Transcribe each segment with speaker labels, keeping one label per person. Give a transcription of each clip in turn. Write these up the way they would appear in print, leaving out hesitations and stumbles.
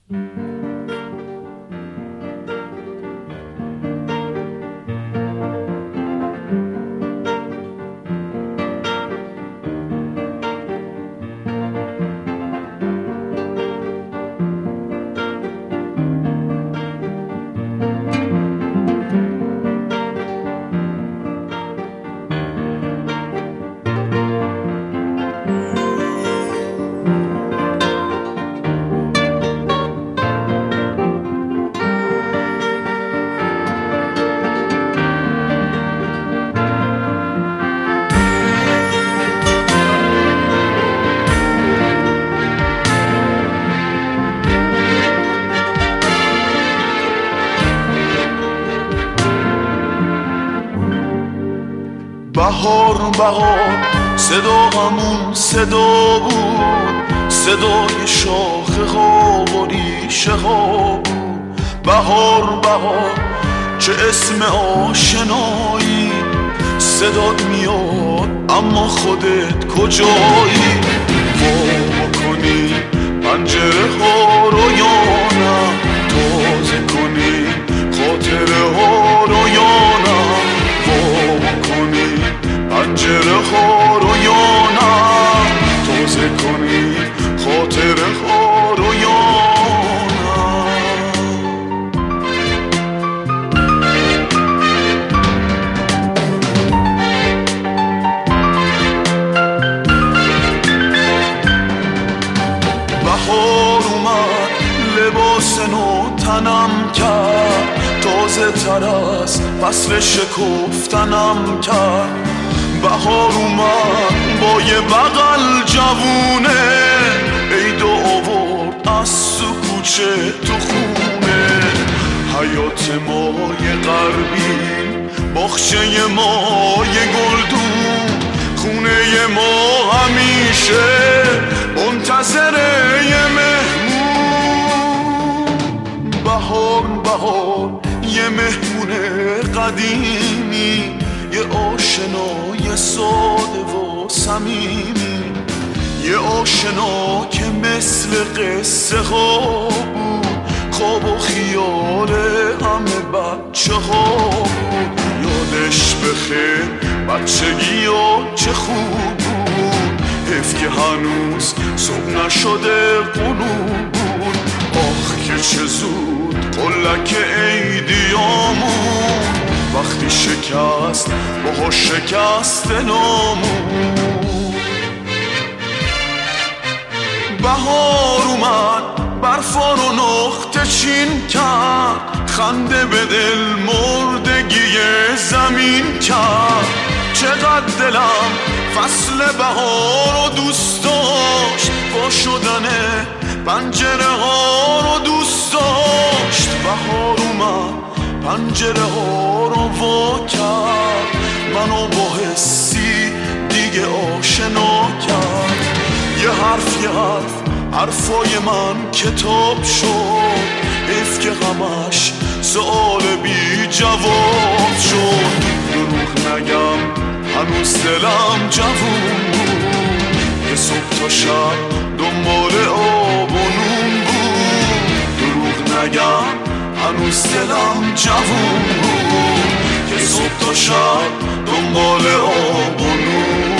Speaker 1: بهار بهار صدا همون صدا بود، صدای شاخه ها و ریشه ها بود. بهار بهار چه اسم آشنایی، صدات میاد اما خودت کجایی؟ وا کنی پنجره ها رو یا نه، تازه کنی خاطره ها رو یا نه، وا کنی پنجره ها رو یا نه، تازه کنی خاطره ها رو یا نه. بهار اومد لباس نو تنم کرد، تازه تر از فصل شکفتنم کرد. بهار اومد با یه بغل جوونه، عید آورد از تو کوچه تو خونه. حیات ما یه غربی، باغچه ما یه گلدون، خونه ما همیشه منتظر یه مهمون. بهار بهار یه مهمون قدیمی، یه آشنای ساده و صمیمی، یه آشنا که مثل قصه ها بود، خواب و خیال همه بچه ها بود. یادش بخیر بچگی ها چه خوب بود، حیف که هنوز صبح نشده غروب بود. آخ که چه زود قلک عیدیامون، وقتی شکست باها شکست نامون. بهار اومد برفا رو نقطه چین کرد، خنده به دل مردگی زمین کرد. چقدر دلم فصل بهار رو دوست داشت، با شدن پنجره ها رو دوست داشت. بهار اومد پنجره ها رو وا کرد، منو با حسی دیگه آشنا کرد. یه حرف حرفای من کتاب شد، حیف که همش سؤال بی جواب شد. دروغ نگم هنوز دلم جوون بود، یه صبح تا شب دنبال آب و نون بود. دروغ نگم هنوز دلم جوون بود، که صبح تا شب دنبال آب و نون.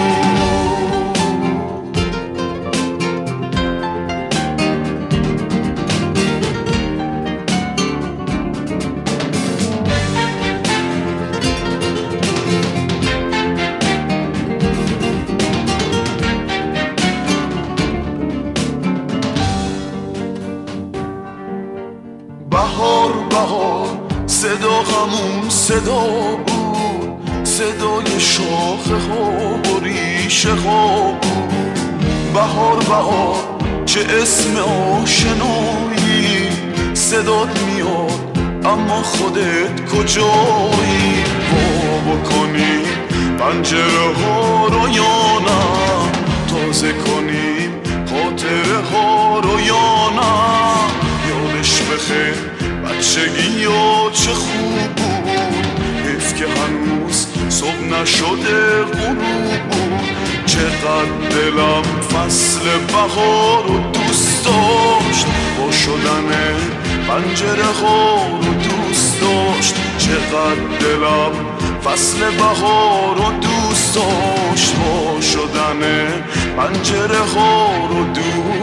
Speaker 1: بهار بهار صدا همون صدا بود، صدای شاخه ها و ریشه ها بود. بهار بهار چه اسم آشنایی، صدات میاد اما خودت کجایی؟ وا بکنی پنجره ها رو یا نه، تازه کنیم خاطره ها رو یا نه. یادش بخیر بچگی ها چه خوب بود، حیف که هنوز صبح نشده غروب بود. چقدر دلم فصل بهار رو دوست داشت، با شدن پنجره ها رو دوست داشت، چقدر دلم فصل بهار رو دوست داشت. وا شدن پنجره ها رو دوست